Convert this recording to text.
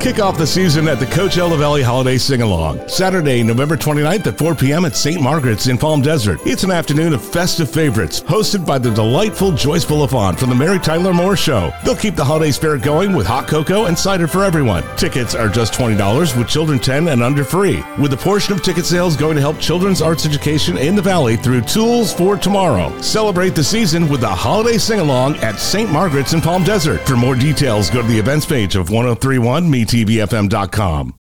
Kick off the season at the Coachella Valley Holiday Sing-Along, Saturday, November 29th at 4 p.m. at St. Margaret's in Palm Desert. It's an afternoon of festive favorites, hosted by the delightful Joyce Bulifant from the Mary Tyler Moore Show. They'll keep the holiday spirit going with hot cocoa and cider for everyone. Tickets are just $20 with children 10 and under free, with a portion of ticket sales going to help children's arts education in the Valley through Tools for Tomorrow. Celebrate the season with the Holiday Sing-Along at St. Margaret's in Palm Desert. For more details, go to the events page of 1031metvfm.com.